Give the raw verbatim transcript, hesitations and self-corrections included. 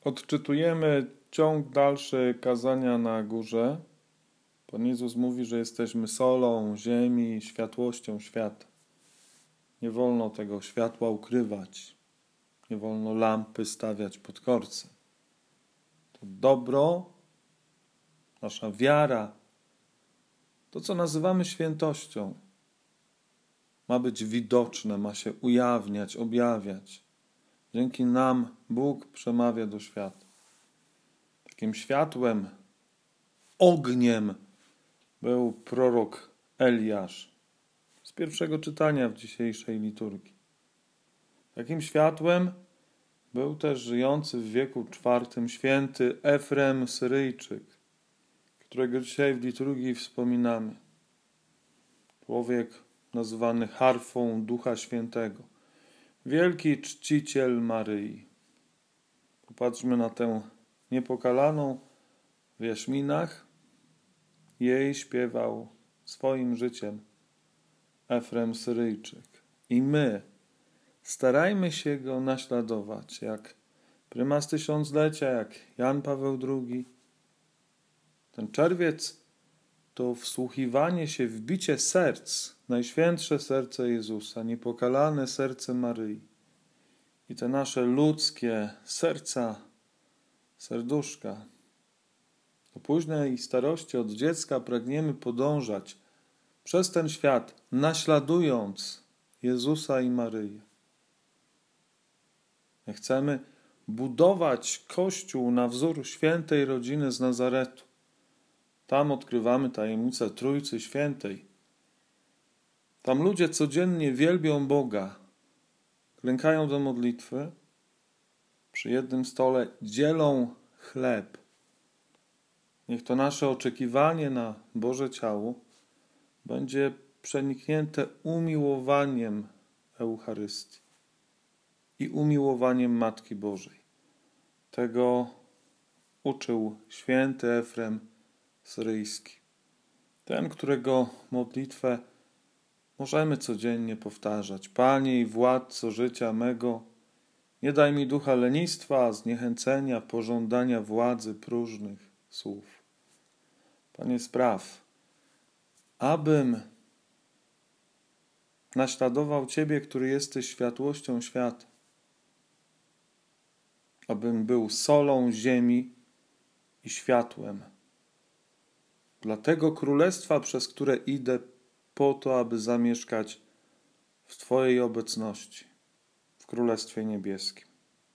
Odczytujemy ciąg dalszy kazania na górze. Pan Jezus mówi, że jesteśmy solą ziemi, światłością świata. Nie wolno tego światła ukrywać. Nie wolno lampy stawiać pod korcem. To dobro, nasza wiara, to co nazywamy świętością, ma być widoczne, ma się ujawniać, objawiać. Dzięki nam Bóg przemawia do świata. Takim światłem, ogniem był prorok Eliasz z pierwszego czytania w dzisiejszej liturgii. Takim światłem był też żyjący w wieku czwartym święty Efrem Syryjczyk, którego dzisiaj w liturgii wspominamy. Człowiek nazywany harfą Ducha Świętego. Wielki czciciel Maryi. Popatrzmy na tę niepokalaną w jaśminach. Jej śpiewał swoim życiem Efrem Syryjczyk. I my starajmy się go naśladować, jak prymas tysiąclecia, jak Jan Paweł drugi. Ten czerwiec to wsłuchiwanie się w bicie serc, najświętsze serce Jezusa, niepokalane serce Maryi. I te nasze ludzkie serca, serduszka. Do późnej starości od dziecka pragniemy podążać przez ten świat, naśladując Jezusa i Maryję. My chcemy budować Kościół na wzór świętej rodziny z Nazaretu. Tam odkrywamy tajemnicę Trójcy Świętej. Tam ludzie codziennie wielbią Boga, klękają do modlitwy, przy jednym stole dzielą chleb. Niech to nasze oczekiwanie na Boże ciało będzie przeniknięte umiłowaniem Eucharystii i umiłowaniem Matki Bożej. Tego uczył święty Efrem Syryjski. Ten, którego modlitwę możemy codziennie powtarzać. Panie i Władco życia mego, nie daj mi ducha lenistwa, zniechęcenia, pożądania władzy próżnych słów. Panie, spraw, abym naśladował Ciebie, który jesteś światłością świata. Abym był solą ziemi i światłem. Dla tego królestwa, przez które idę po to, aby zamieszkać w Twojej obecności, w Królestwie Niebieskim.